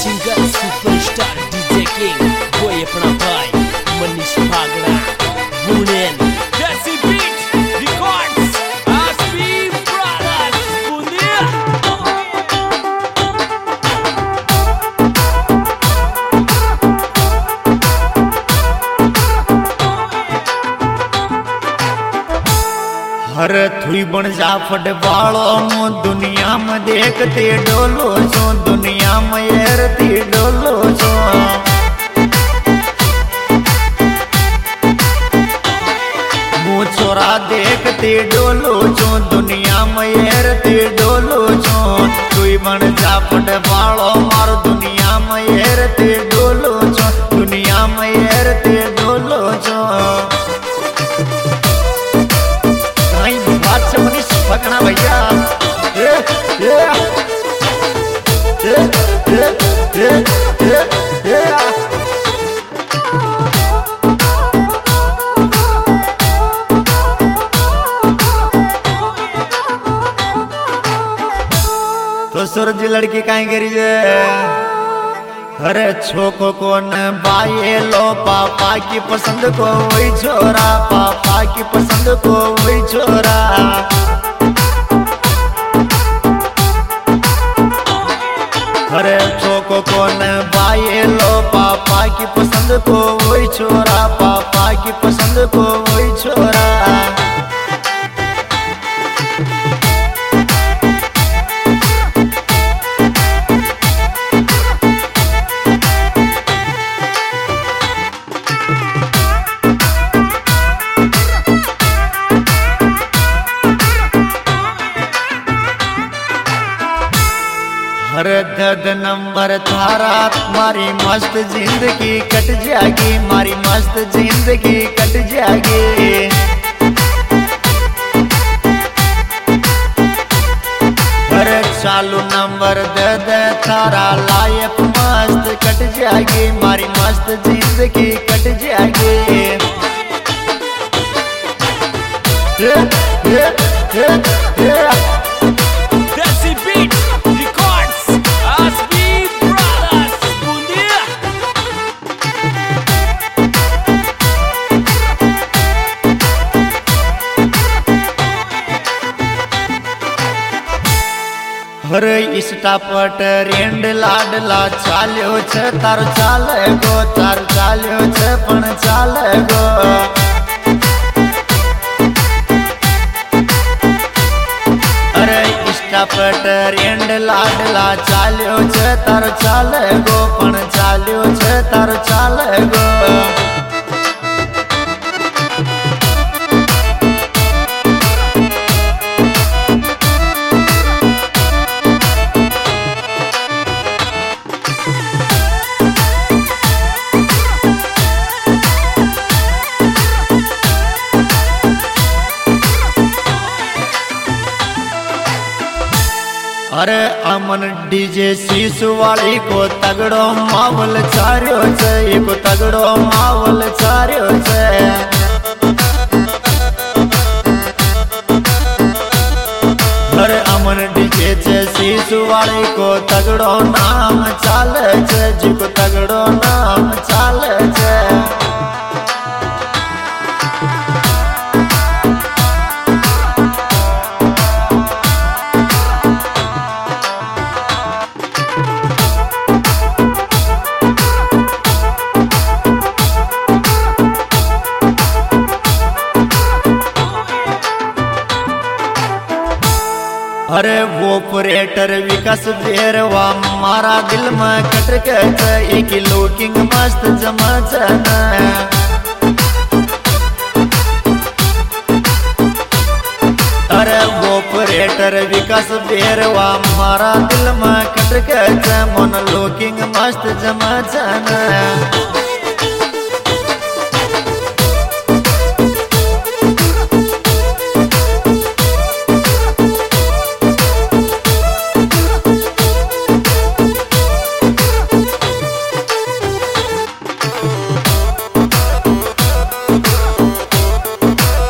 Singer superstar DJ king वो अपना भाई मनीष भागड़ा बुनेन जैसी बीट रिकॉर्ड्स आसपी ब्रदर्स बुनिया। हर थुई बन जा फटबालो मो दुनिया में देखते डोलो छो दुनिया में येरती डोलो छो। मु छोरा देखते डोलो छो दुनिया में येरती डोलो छो। थुई बन जा फटबालो मार दुनिया में येरती डोलो छो दुनिया में येरती डोलो छो। मनीष पकड़ा भैया तो सूरज लड़की कहीं गिरी अरे छोको को न बाये लो पापा की पसंद को वही छोरा पापा की पसंद को वही छोरा। अरे छोको को न बाये लो पापा की पसंद को वही छोरा पापा की पसंद को वही छोरा। हर दद नंबर थारा मारी मस्त जिंदगी कट जाएगी मारी मस्त जिंदगी कट जाएगी। हर चालू नंबर दद थारा लाइफ मस्त कट जाएगी मारी मस्त जिंदगी कट जाएगी। जैसी बीट रिकॉर्ड्स आसपी ब्रदर्स बुनिया। हर इष्टा पट रेंड लाडला चाल्यो छे तार चाले गो तार चाल्यो छे पण चाले गो। अरे इष्टा पट रेंड लाडला चाल्यो छे तार चाले गो पण चाल्यो छे तार चाले गो। अरे अमन डीजे शीशु वाली को तगड़ो मावल चार्यो छे एको तगड़ो मावल चार्यो छे। अरे अमन डीजे छे शीशु वाली को तगड़ो नाम चाले छे जिको तगड़ो नाम चाले छे। अरे वो ऑपरेटर विकास बेरवा मारा दिल में कटक एक लुकिंग मस्त जमाचन। अरे वो ऑपरेटर विकास बेरवा मारा दिल में कटक मन लुकिंग मस्त जमाचन।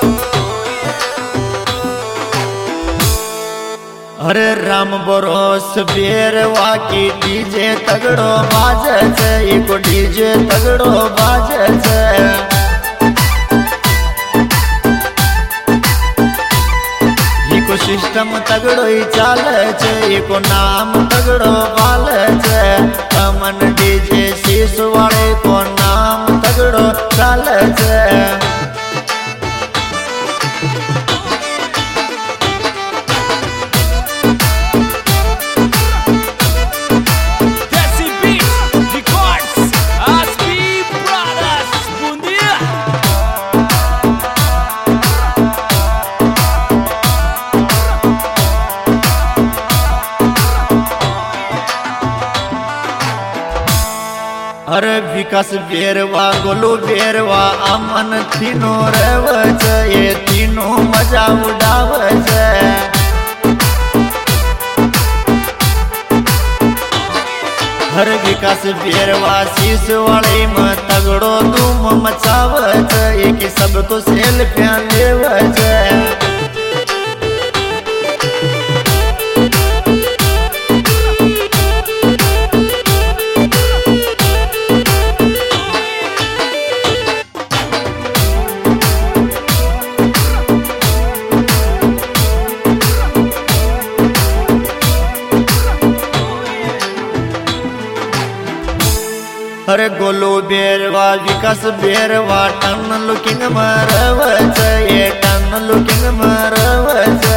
अरे राम भरोसे बेरवा की डीजे तगड़ो बाजे छे, एको डीजे तगड़ो बाजे छे। एको सिस्टम तगड़ो ही चाले छे, एको नाम तगड़ो वाले छे। अमन डीजे शीश वाले को नाम तगड़ो चाले छे। अरे विकास बेरवा गोलू बेरवा अमन तीनों रहवे छे, ये तीनों मजा उड़ावे छे। हर विकास बेरवा शीश वाले में तगड़ो धूम मचावे छे, एक सबको सेल्फियां लेवे छे। अरे गोलू बेरवा विकास बेरवा टन लुकिंग मरवे छे, ये टन लुकिंग मरवे छे।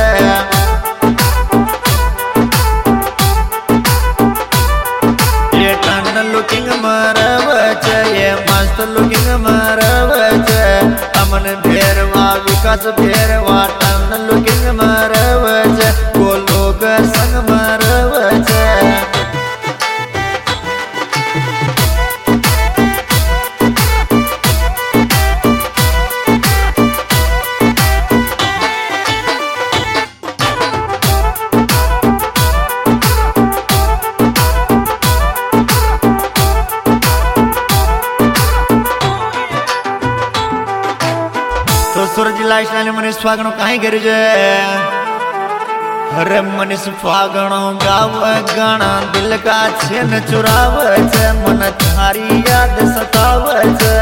ये टन लुकिंग मरवे छे, ये मस्त लुकिंग मरवे छे। अमन बेरवा विकास बेरवा टन लुकिंग मरवे छे, गोलू के संग मरवे छे। तो सूरज लाइट मनीष फागणो कहीं कर जे। अरे मनीष फागणो गाव गाना दिल का छेन चुरावे छे, मन थारी याद सतावे छे।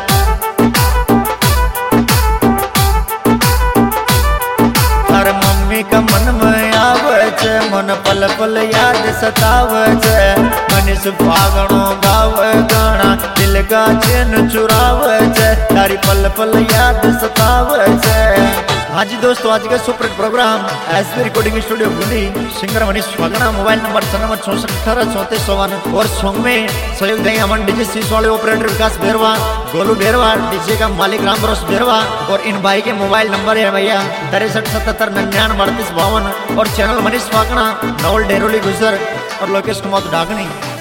हर मम्मी का मन में आवे छे, मन पल पल याद सतावे छे। मनीष फागणो गाव गाना दिल का चैन चुरावे छे, तारी पल पल याद सतावे छे। हाँ जी दोस्तों, आज का super program SP recording studio Bundi, singer Manish Phagna, mobile number 9464183451। और सॉन्ग में सहयोग देंगे अमन डीजे शीश वाले ऑपरेटर विकास बेरवा, गोलू बेरवा, डीजे का मालिक राम बरोस बेरवा। और इन भाई के मोबाइल नंबर है भैया 6377993252। और चैनल मनीष फागणा, नवल डेरोली गुजर और लोकेश कुमार डाकनी।